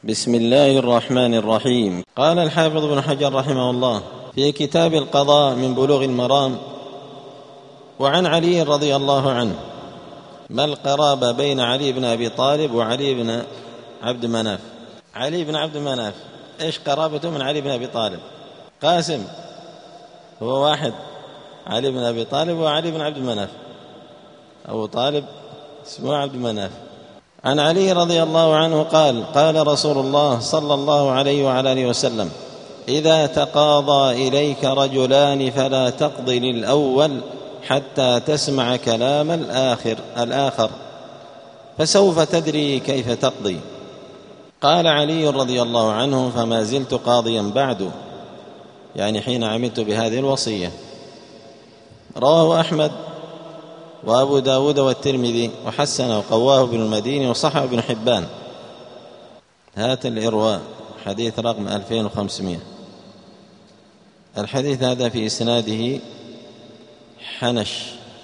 بسم الله الرحمن الرحيم. قال الحافظ ابن حجر رحمه الله في كتاب القضاء من بلوغ المرام: وعن علي رضي الله عنه: ما القرابة بين علي بن أبي طالب وعلي بن عبد مناف؟ علي بن عبد مناف إيش قرابته من علي بن أبي طالب؟ قاسم هو واحد، علي بن أبي طالب وعلي بن عبد مناف. أبو طالب اسمه عبد مناف. عن علي رضي الله عنه قال: قال رسول الله صلى الله عليه وعلى آله وسلم: إذا تقاضى إليك رجلان فلا تقضي للأول حتى تسمع كلام الآخر فسوف تدري كيف تقضي. قال علي رضي الله عنه: فما زلت قاضيا بعد، يعني حين عملت بهذه الوصية. رواه أحمد وأبو داود والترمذي وحسنه وقواه ابن المديني وصححه ابن حبان. هات الإرواء حديث رقم 2500. الحديث هذا في إسناده حنش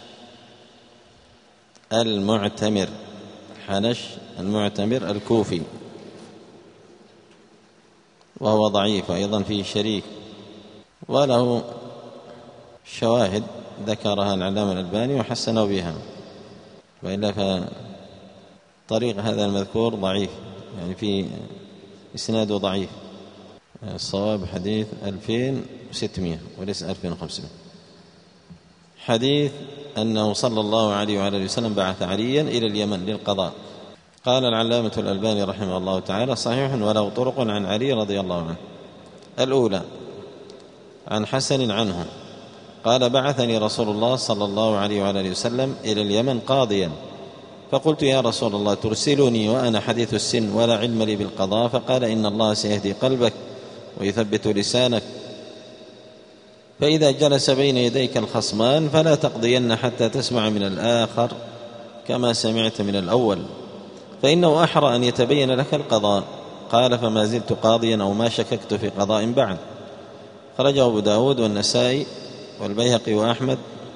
المعتمر الكوفي، وهو ضعيف، أيضا فيه شريك وله شواهد ذكرها العلامة الألباني وحسنوا بها، وإلا فطريق هذا المذكور ضعيف، يعني في إسناده ضعيف. الصواب حديث 2600 وليس 2500. حديث أنه صلى الله عليه وعلى وسلم بعث عليا إلى اليمن للقضاء. قال العلامة الألباني رحمه الله تعالى: صحيح وله طرق عن علي رضي الله عنه. الأولى عن حسن عنه قال: بعثني رسول الله صلى الله عليه وعلى وسلم إلى اليمن قاضيا، فقلت: يا رسول الله، ترسلني وأنا حديث السن ولا علم لي بالقضاء؟ فقال: إن الله سيهدي قلبك ويثبت لسانك، فإذا جلس بين يديك الخصمان فلا تقضين حتى تسمع من الآخر كما سمعت من الأول، فإنه أحرى أن يتبين لك القضاء. قال: فما زلت قاضيا أو ما شككت في قضاء بعد. خرجه أبو داود والنسائي والبيهقي وأحمد.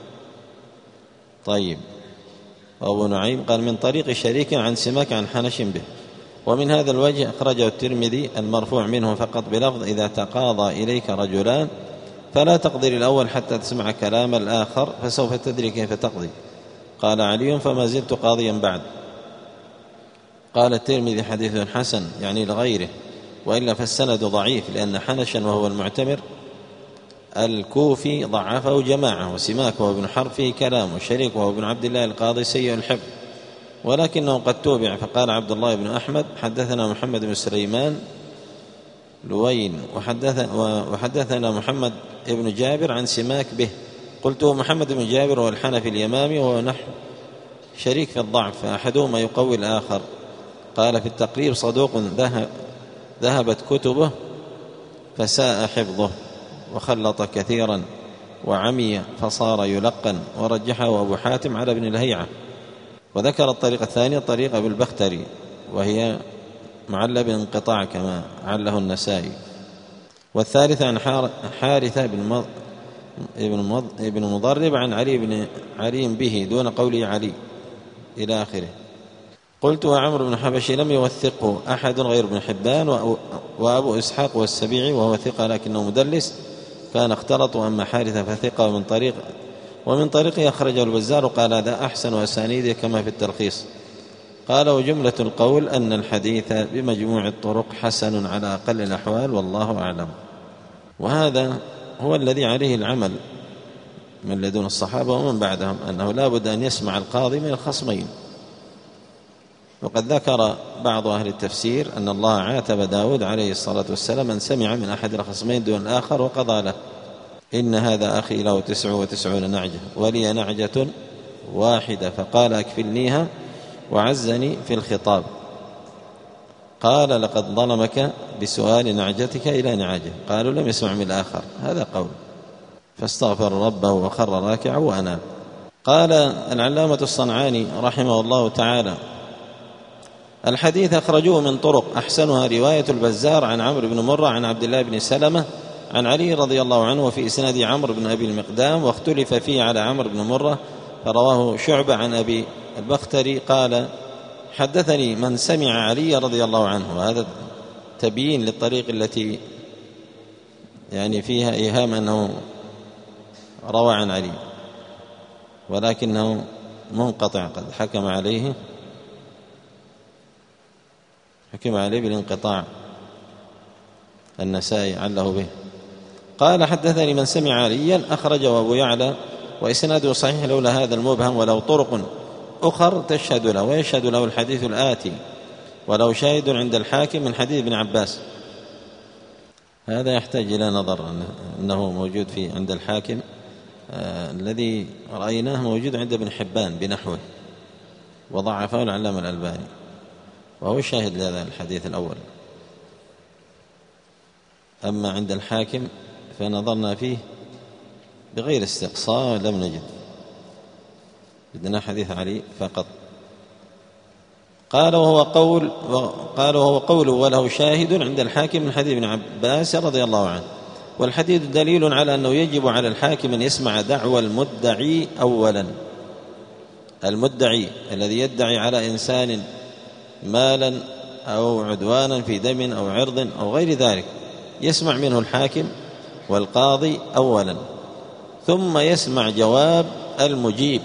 طيب. وأبو نعيم قال: من طريق شريك عن سماك عن حنش به. ومن هذا الوجه أخرجه الترمذي المرفوع منه فقط بلفظ: إذا تقاضى إليك رجلان فلا تقضي للأول حتى تسمع كلام الآخر فسوف تدري كيف تقضي. قال علي: فما زلت قاضيا بعد. قال الترمذي: حديث حسن، يعني لغيره، وإلا فالسند ضعيف، لأن حنشا وهو المعتمر الكوفي ضعفه جماعة، وسماك وهو ابن حرب فيه كلام، وشريك وهو ابن عبد الله القاضي سيء الحفظ، ولكنه قد توبع. فقال عبد الله بن أحمد: حدثنا محمد بن سليمان لوين وحدثنا محمد بن جابر عن سماك به. قلت: محمد بن جابر هو الحنفي اليمامي، وهو نحو شريك في الضعف، فأحدهما يقوي الآخر. قال في التقريب: صدوق ذهبت كتبه فساء حفظه، وخلط كثيرا وعمي فصار يلقن، ورجحه أبو حاتم على ابن الهيعة. وذكر الطريقة الثانية طريقة بالبختري، وهي معلة بالانقطاع كما عله النسائي. والثالثة عن حارثة ابن مضرب عن علي به دون قوله علي إلى آخره. قلت: وعمر بن حبشي لم يوثقه أحد غير ابن حبان وأبو إسحاق والسبيعي، وهو ثقة لكنه مدلس كان اختلط. وأما حارثة فثقة ومن طريقه أخرجه البزار، وقال: هذا أحسن أسانيده كما في التلخيص. قال: وجملة القول أن الحديث بمجموع الطرق حسن على أقل الأحوال، والله أعلم. وهذا هو الذي عليه العمل من لدن الصحابة ومن بعدهم، أنه لا بد أن يسمع القاضي من الخصمين. وقد ذكر بعض أهل التفسير أن الله عاتب داود عليه الصلاة والسلام أن سمع من أحد الخصمين دون الآخر وقضى له: إن هذا أخي له 99 نعجة ولي نعجة واحدة، فقال: أكفلنيها، وعزني في الخطاب. قال: لقد ظلمك بسؤال نعجتك إلى نعاجه. قالوا: لم يسمع من الآخر. هذا قول. فاستغفر ربه وخر راكعا وأناب. قال العلامة الصنعاني رحمه الله تعالى: الحديث أخرجوه من طرق، أحسنها رواية البزار عن عمرو بن مرة عن عبد الله بن سلمة عن علي رضي الله عنه، وفي إسناد عمرو بن أبي المقدام، واختلف فيه على عمرو بن مرة، فرواه شعبة عن أبي البختري قال: حدثني من سمع علي رضي الله عنه. وهذا تبيين للطريق التي يعني فيها إيهام أنه روى عن علي، ولكنه منقطع، قد حكم عليه بالانقطاع. النسائي عله به. قال حدثني من سمع عليا أخرجه أبو يعلى وإسناده صحيح لولا هذا المبهم، ولو طرق أخر تشهد له، ويشهد له الحديث الآتي: ولو شاهد عند الحاكم من حديث ابن عباس. هذا يحتاج إلى نظر أنه موجود عند الحاكم. الذي رأيناه موجود عند ابن حبان بنحوه، وضعفه العلامة الألباني، وهو شاهد لهذا الحديث الأول. أما عند الحاكم فنظرنا فيه بغير استقصاء لم نجد، بدنا حديث علي فقط. قال وهو قول وله شاهد عند الحاكم من حديث ابن عباس رضي الله عنه. والحديث دليل على أنه يجب على الحاكم أن يسمع دعوى المدعي أولا. المدعي الذي يدعي على إنسان مالا أو عدوانا في دم أو عرض أو غير ذلك، يسمع منه الحاكم والقاضي أولا، ثم يسمع جواب المجيب،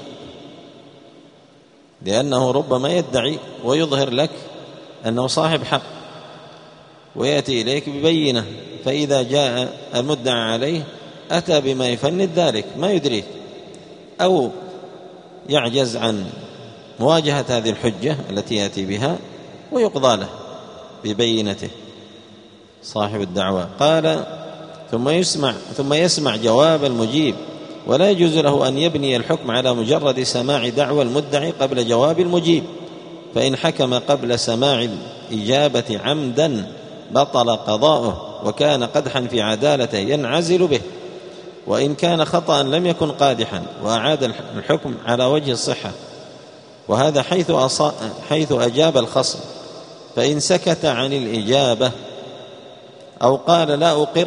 لأنه ربما يدعي ويظهر لك أنه صاحب حق ويأتي إليك ببينة، فإذا جاء المدعى عليه أتى بما يفند ذلك ما يدريك، أو يعجز عن مواجهة هذه الحجة التي يأتي بها ويقضى له ببينته صاحب الدعوة. قال ثم يسمع جواب المجيب، ولا يجوز له أن يبني الحكم على مجرد سماع دعوى المدعي قبل جواب المجيب، فإن حكم قبل سماع الإجابة عمدا بطل قضاؤه، وكان قدحا في عدالته ينعزل به، وإن كان خطأ لم يكن قادحا وأعاد الحكم على وجه الصحة. وهذا حيث أجاب الخصم، فإن سكت عن الإجابة أو قال لا أقر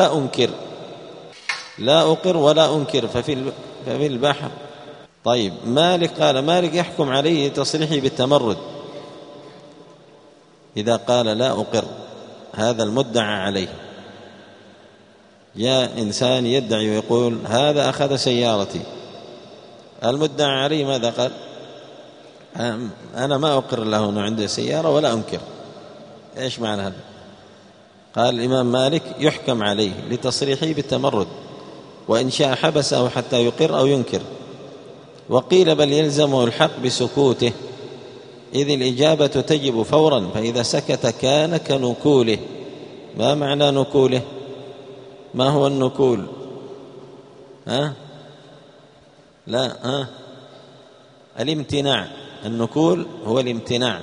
ولا أنكر ففي البحر. طيب مالك قال مالك يحكم عليه تصريحه بالتمرد إذا قال لا أقر، هذا المدعى عليه. جاء إنسان يدعي ويقول هذا أخذ سيارتي، المدعى عليه ماذا قال؟ أنا ما أقر له أنه عنده سيارة ولا أنكر. إيش معنى هذا؟ قال الإمام مالك يحكم عليه لتصريحه بالتمرد، وإن شاء حبسه حتى يقر أو ينكر. وقيل بل يلزمه الحق بسكوته، إذ الإجابة تجب فورا، فإذا سكت كان كنكوله. ما معنى نكوله؟ ما هو النكول؟ الامتناع. النكول هو الامتناع،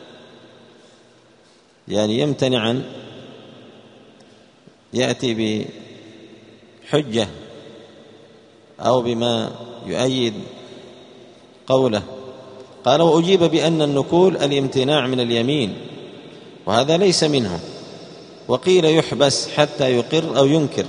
يعني يمتنع عن يأتي بحجة أو بما يؤيد قوله. قال وأجيب بأن النكول الامتناع من اليمين، وهذا ليس منه. وقيل يحبس حتى يقر أو ينكر.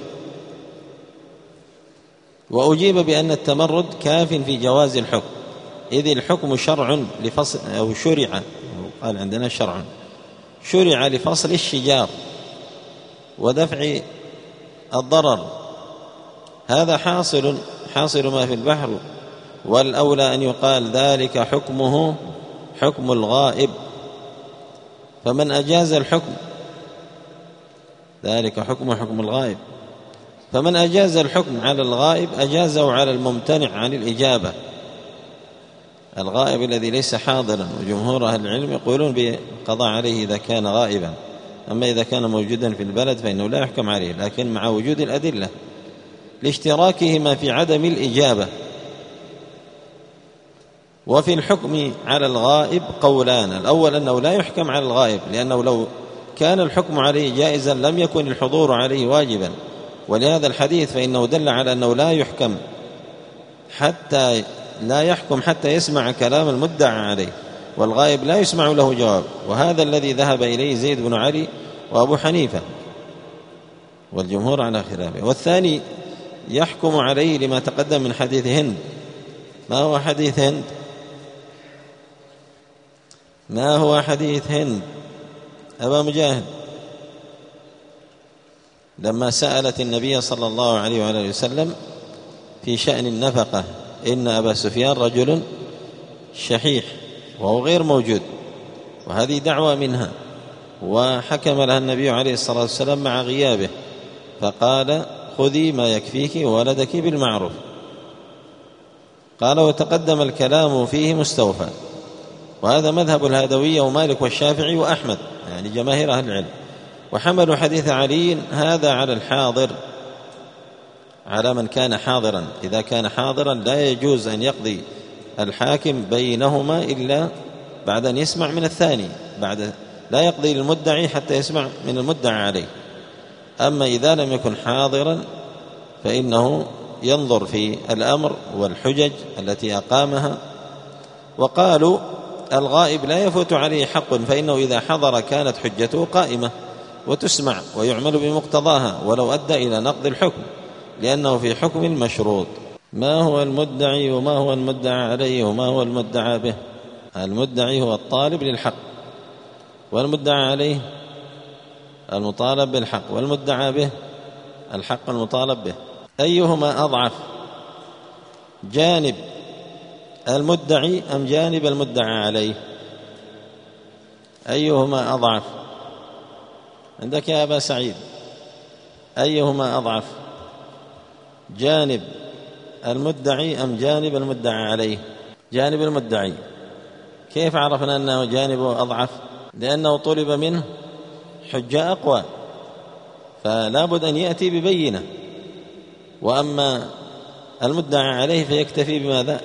وأجيب بأن التمرد كاف في جواز الحكم، إذ الحكم شرع لفصل أو شرع، قال عندنا شرع لفصل الشجار ودفع الضرر. هذا حاصل ما في البحر، والأولى أن يقال ذلك حكمه حكم الغائب، فمن أجاز الحكم ذلك حكمه حكم الغائب، فمن أجاز الحكم على الغائب أجازه على الممتنع عن الإجابة، الغائب الذي ليس حاضرا. وجمهور أهل العلم يقولون بقضاء عليه إذا كان غائبا، أما إذا كان موجودا في البلد فإنه لا يحكم عليه، لكن مع وجود الأدلة لاشتراكهما في عدم الإجابة. وفي الحكم على الغائب قولان: الأول أنه لا يحكم على الغائب، لأنه لو كان الحكم عليه جائزا لم يكن الحضور عليه واجبا، ولهذا الحديث فإنه دل على أنه لا يحكم حتى يسمع كلام المدعى عليه، والغائب لا يسمع له جواب، وهذا الذي ذهب إليه زيد بن علي وأبو حنيفة والجمهور على خلافه. والثاني يحكم عليه لما تقدم من حديث هند. ما هو حديث هند؟ أبا مجاهد؟ لما سألت النبي صلى الله عليه وآله وسلم في شأن النفقة، إن أبا سفيان رجل شحيح وهو غير موجود، وهذه دعوة منها، وحكم لها النبي عليه الصلاة والسلام مع غيابه فقال خذي ما يكفيك وولدك بالمعروف. قال وتقدم الكلام فيه مستوفى، وهذا مذهب الهادوية ومالك والشافعي وأحمد، يعني جماهير أهل العلم، وحملوا حديث علي هذا على الحاضر، على من كان حاضرا. إذا كان حاضرا لا يجوز أن يقضي الحاكم بينهما إلا بعد أن يسمع من الثاني، لا يقضي للمدعي حتى يسمع من المدعى عليه. أما إذا لم يكن حاضرا فإنه ينظر في الأمر والحجج التي أقامها. وقالوا الغائب لا يفوت عليه حق، فإنه إذا حضر كانت حجته قائمة وتسمع ويعمل بمقتضاها ولو أدى إلى نقض الحكم، لأنه في حكم المشروط. ما هو المدعي وما هو المدعى عليه وما هو المدعى به؟ المدعي هو الطالب للحق، والمدعى عليه المطالب بالحق، والمدعى به الحق المطالب به. أيهما أضعف، جانب المدعي أم جانب المدعى عليه؟ أيهما أضعف عندك يا أبا سعيد؟ أيهما أضعف، جانب المدعي أم جانب المدعى عليه؟ جانب المدعي. كيف عرفنا أنه جانبه أضعف؟ لأنه طلب منه حجة أقوى، فلا بد أن يأتي ببينة. وأما المدعى عليه فيكتفي بماذا؟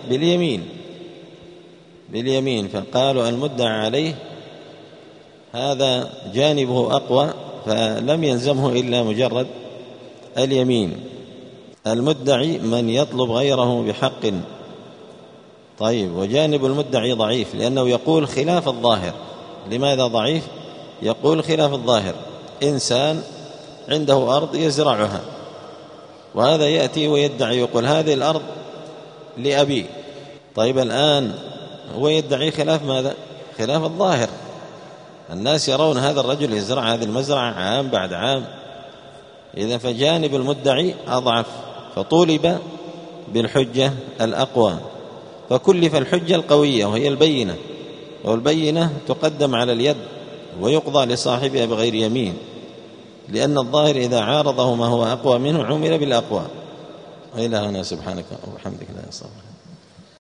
باليمين. فقالوا المدعى عليه هذا جانبه أقوى، فلم يلزمه إلا مجرد اليمين. المدعي من يطلب غيره بحق. طيب، وجانب المدعي ضعيف لأنه يقول خلاف الظاهر. لماذا ضعيف؟ يقول خلاف الظاهر. إنسان عنده أرض يزرعها، وهذا يأتي ويدعي يقول هذه الأرض لأبي. طيب الآن هو يدعي خلاف ماذا؟ خلاف الظاهر. الناس يرون هذا الرجل يزرع هذه المزرعة عام بعد عام. إذا فجانب المدعي أضعف، فطولب بالحجة الأقوى، فكلف الحجة القوية وهي البينة، والبينة تقدم على اليد ويقضى لصاحبها بغير يمين، لأن الظاهر إذا عارضه ما هو أقوى منه عمل بالأقوى. وإلى هنا سبحانك وبحمدك لا أستغفرك.